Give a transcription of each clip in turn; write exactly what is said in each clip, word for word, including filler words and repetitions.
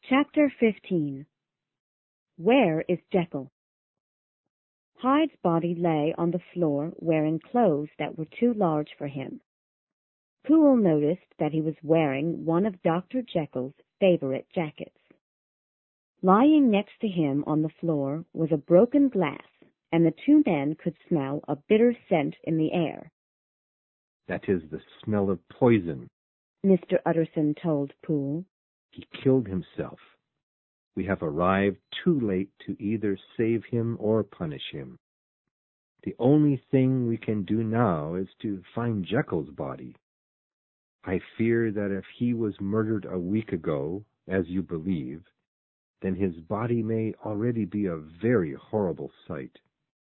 Chapter fifteen. Where is Jekyll? Hyde's body lay on the floor wearing clothes that were too large for him. Poole noticed that he was wearing one of Doctor Jekyll's favorite jackets. Lying next to him on the floor was a broken glass, and the two men could smell a bitter scent in the air. "That is the smell of poison," Mister Utterson told Poole. "He killed himself. We have arrived too late to either save him or punish him. The only thing we can do now is to find Jekyll's body. I fear that if he was murdered a week ago, as you believe, then his body may already be a very horrible sight."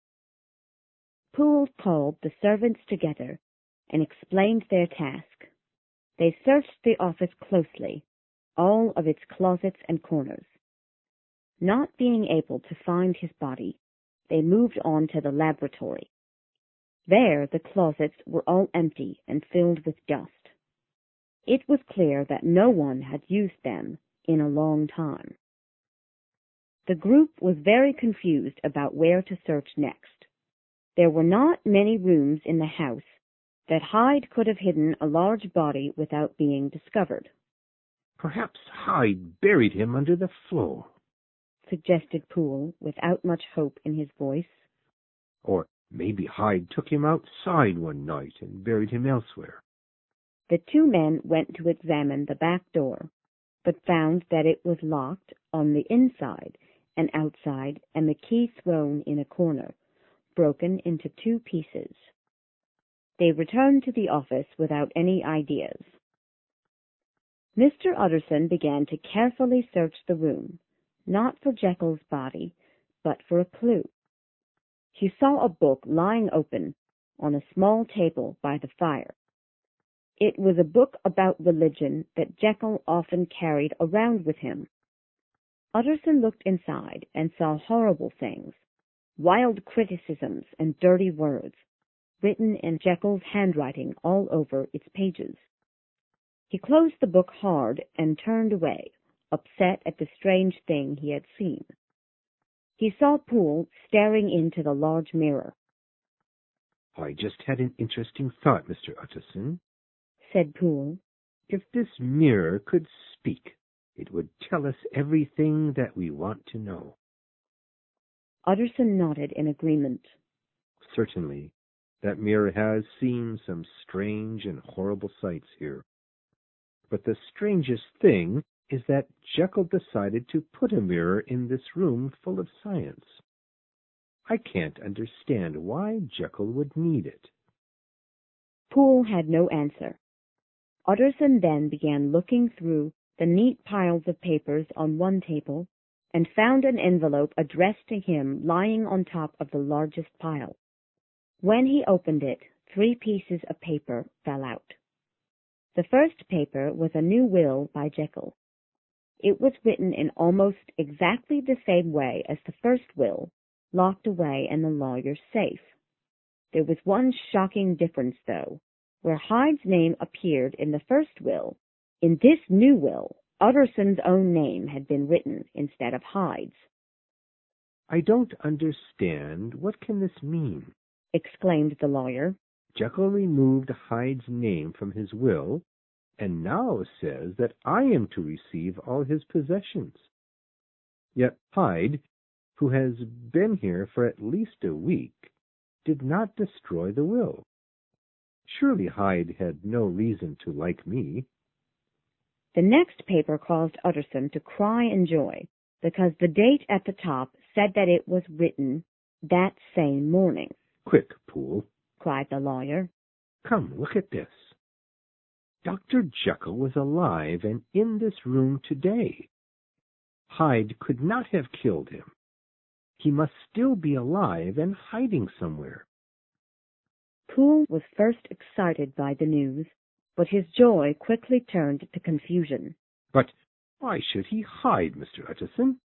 Poole called the servants together and explained their task. They searched the office closely, all of its closets and corners. Not being able to find his body, they moved on to the laboratory. There the closets were all empty and filled with dust. It was clear that no one had used them in a long time. The group was very confused about where to search next. There were not many rooms in the house that Hyde could have hidden a large body without being discovered. "Perhaps Hyde buried him under the floor," suggested Poole, without much hope in his voice. "Or maybe Hyde took him outside one night and buried him elsewhere." The two men went to examine the back door, but found that it was locked on the inside and outside, and the key thrown in a corner, broken into two pieces. They returned to the office without any ideas. Mister Utterson began to carefully search the room, not for Jekyll's body, but for a clue. He saw a book lying open on a small table by the fire. It was a book about religion that Jekyll often carried around with him. Utterson looked inside and saw horrible things, wild criticisms and dirty words, written in Jekyll's handwriting all over its pages. He closed the book hard and turned away, upset at the strange thing he had seen. He saw Poole staring into the large mirror. "I just had an interesting thought, Mister Utterson," said Poole. "If this mirror could speak, it would tell us everything that we want to know." Utterson nodded in agreement. "Certainly, that mirror has seen some strange and horrible sights here. But the strangest thing is that Jekyll decided to put a mirror in this room full of science. I can't understand why Jekyll would need it." Poole had no answer. Utterson then began looking through the neat piles of papers on one table and found an envelope addressed to him lying on top of the largest pile. When he opened it, three pieces of paper fell out. The first paper was a new will by Jekyll. It was written in almost exactly the same way as the first will, locked away in the lawyer's safe. There was one shocking difference, though. Where Hyde's name appeared in the first will, in this new will, Utterson's own name had been written instead of Hyde's. "I don't understand. What can this mean?" exclaimed the lawyer. "Jekyll removed Hyde's name from his will, and now says that I am to receive all his possessions. Yet Hyde, who has been here for at least a week, did not destroy the will. Surely Hyde had no reason to like me." The next paper caused Utterson to cry in joy, because the date at the top said that it was written that same morning. "Quick, Poole," cried the lawyer. "Come, look at this. Doctor Jekyll was alive and in this room today. Hyde could not have killed him. He must still be alive and hiding somewhere." Poole was first excited by the news, but his joy quickly turned to confusion. "But why should he hide, Mister Utterson?"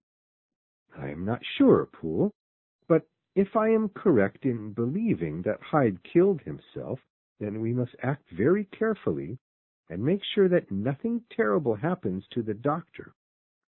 "I am not sure, Poole, but if I am correct in believing that Hyde killed himself, then we must act very carefully and make sure that nothing terrible happens to the doctor.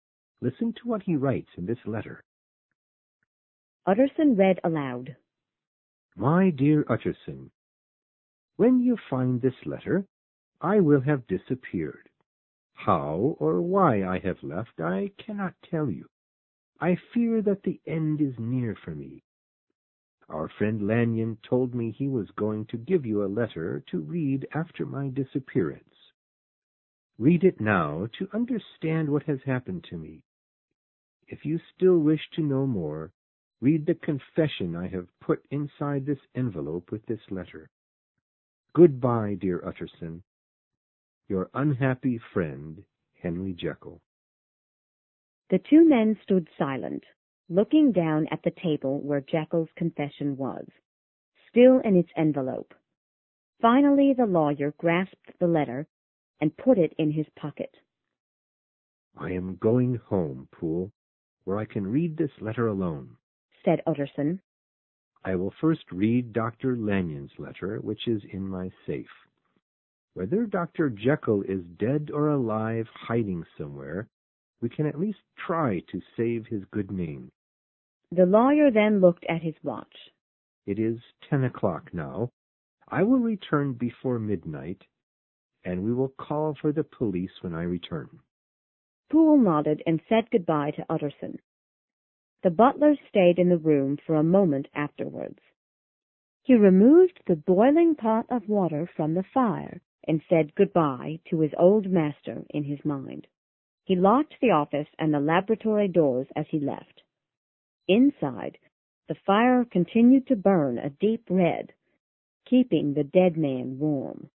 Listen to what he writes in this letter. Utterson read aloud. My dear Utterson, when you find this letter, I will have disappeared. How or why I have left, I cannot tell you. I fear that the end is near for me. Our friend Lanyon told me he was going to give you a letter to read after my disappearance. Read it now to understand what has happened to me. If you still wish to know more, read the confession I have put inside this envelope with this letter. Goodbye, dear Utterson. Your unhappy friend, Henry Jekyll. The two men stood silent, looking down at the table where Jekyll's confession was, still in its envelope. Finally, the lawyer grasped the letter and put it in his pocket. I am going home, Poole, where I can read this letter alone, said Utterson. I will first read Doctor Lanyon's letter, which is in my safe. Whether Doctor Jekyll is dead or alive, hiding somewhere, we can at least try to save his good name. The lawyer then looked at his watch. It is ten o'clock now. I will return before midnight, and we will call for the police when I return. Poole nodded and said goodbye to Utterson. The butler stayed in the room for a moment afterwards. He removed the boiling pot of water from the fire and said goodbye to his old master in his mind. He locked the office and the laboratory doors as he left. Inside, the fire continued to burn a deep red, keeping the dead man warm.